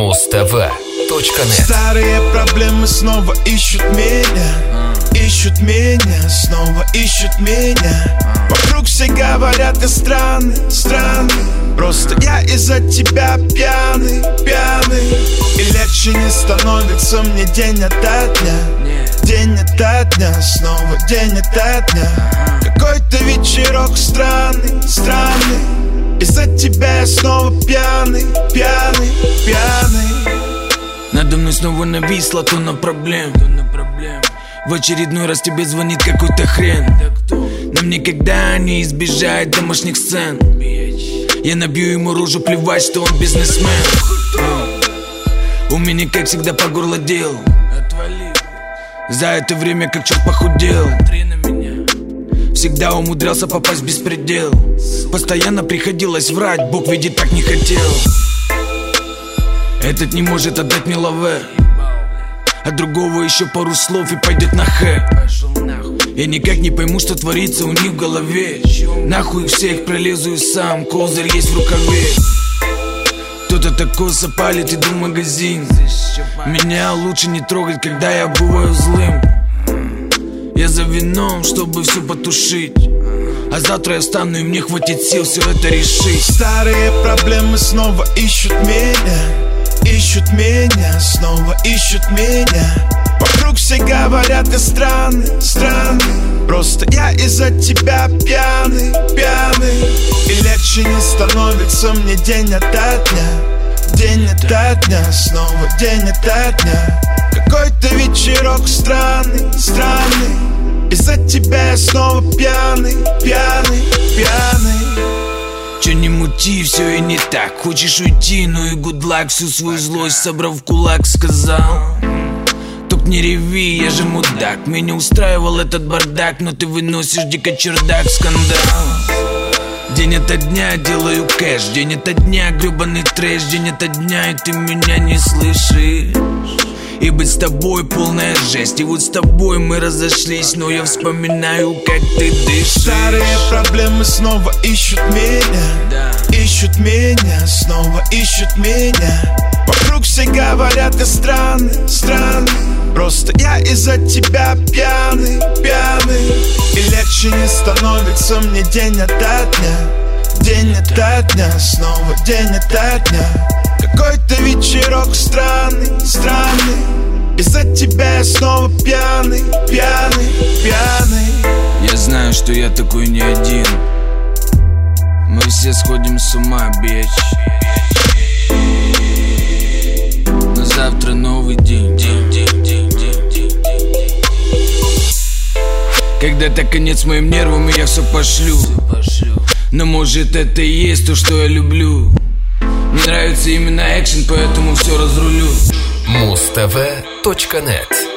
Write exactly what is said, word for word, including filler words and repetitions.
муз тэ вэ точка нет. Старые проблемы снова ищут меня, ищут меня, снова ищут меня. Вокруг все говорят, ты странный, странный. Просто я из-за тебя пьяный, пьяный. И легче не становится мне день ото дня, день ото дня, снова день ото дня. Какой-то вечерок странный, странный. Из-за тебя я снова пьяный, пьяный, пьяный. Надо мной снова нависла тонна проблем. В очередной раз тебе звонит какой-то хрен. Нам никогда не избежать домашних сцен. Я набью ему рожу, плевать, что он бизнесмен. У меня, как всегда, по горло дел. За это время как черт похудел. Всегда умудрялся попасть в беспредел. Постоянно приходилось врать, Бог видит, так не хотел. Этот не может отдать мне лаве, а другого еще пару слов и пойдет на хэ. Я никак не пойму, что творится у них в голове. Нахуй всех пролезу и сам, козырь есть в рукаве. Кто-то так косо палит, иду в магазин. Меня лучше не трогать, когда я бываю злым. Я за вином, чтобы все потушить, а завтра я встану, и мне хватит сил все это решить. Старые проблемы снова ищут меня, ищут меня, снова ищут меня. Вокруг все говорят, ты странный, странный. Просто я из-за тебя пьяный, пьяный. И легче не становится мне день ото дня, день ото дня, снова день ото дня. Какой-то вечерок странный, странный. Из-за тебя я снова пьяный, пьяный, пьяный. Че не мути, все и не так. Хочешь уйти, ну и good luck. Всю свою злость собрав в кулак, сказал: только не реви, я же мудак. Меня устраивал этот бардак, но ты выносишь дико чердак, скандал. День ото дня делаю кэш, день ото дня гребаный трэш, день ото дня, и ты меня не слышишь. И быть с тобой полная жесть. И вот с тобой мы разошлись, но я вспоминаю, как ты дышишь. Старые проблемы снова ищут меня, ищут меня, снова ищут меня. Вокруг все говорят, ты странный, странный. Просто я из-за тебя пьяный, пьяный. И легче не становится мне день ото дня, день ото дня, снова день ото дня. Какой-то вечерок странный, странный. Из-за тебя я снова пьяный, пьяный, пьяный. Я знаю, что я такой не один. Мы все сходим с ума, бич. Но завтра новый день, день, день, день, день, день. Когда-то конец моим нервам, и я все пошлю. Но может это и есть то, что я люблю. Мне нравится именно экшен, поэтому все разрулю. муз тэ вэ точка нет.